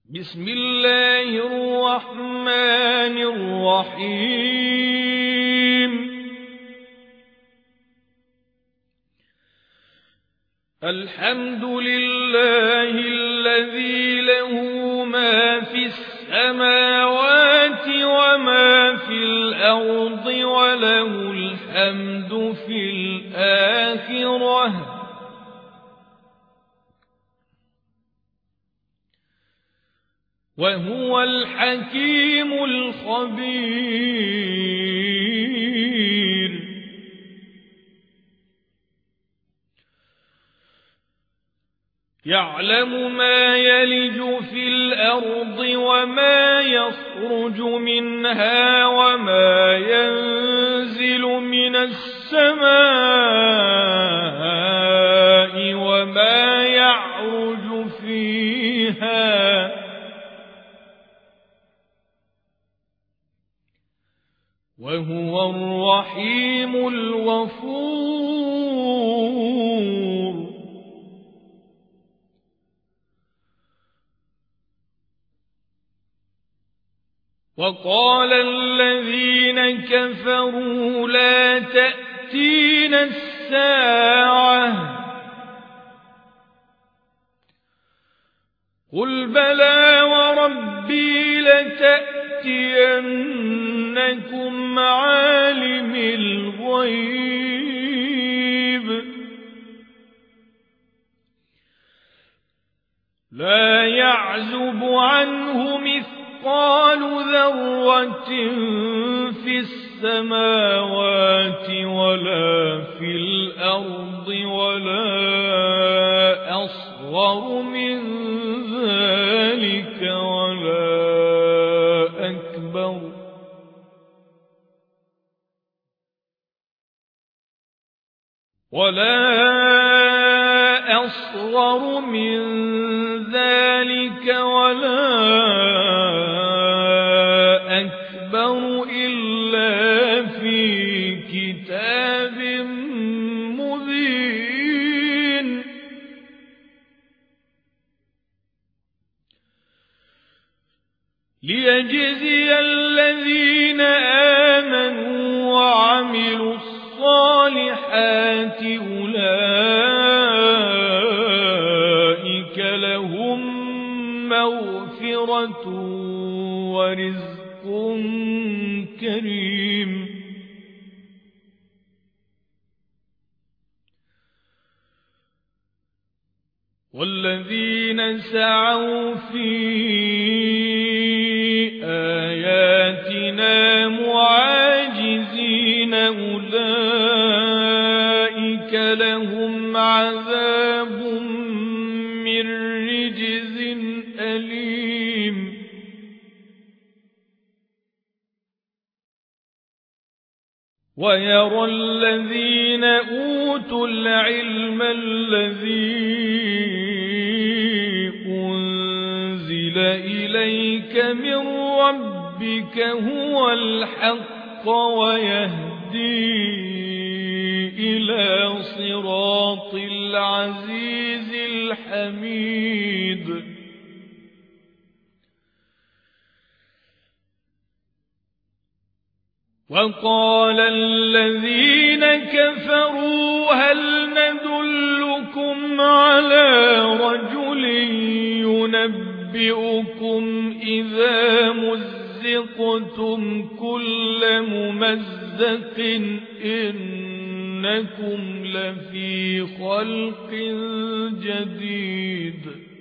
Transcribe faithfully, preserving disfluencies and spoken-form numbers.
بسم الله الرحمن الرحيم الحمد لله الذي له ما في السماوات وما في الأرض وله الحمد في الآخرة وهو الحكيم الخبير يعلم ما يلج في الأرض وما يخرج منها وما ينزل من السماء وما يعرج فيها وهو الرحيم الغفور وقال الذين كفروا لا تأتينا الساعة قل بلى وربي لتأتينكم عالم الغيب لا يعزب عنه مثقال ذرة في السماوات ولا في الأرض ولا أصغر من ذلك ولا أكبر ولا أصغر من ذلك ولا أكبر إلا في كتاب مبين ليجزي الذين آمنوا وعملوا الصالحات أولئك لهم مغفرة ورزق كريم والذين سعوا في آياتنا معاجزين أولئك لهم عذاب من رجز أليم ويرى الذين أوتوا العلم الذي أنزل إليك من ربك هو الحق ويهدي إلى صراط العزيز الحميد وقال الذين كفروا هل ندلكم على رجل ينبئكم إذا مزقتم كل ممزق إنكم لفي خلق جديد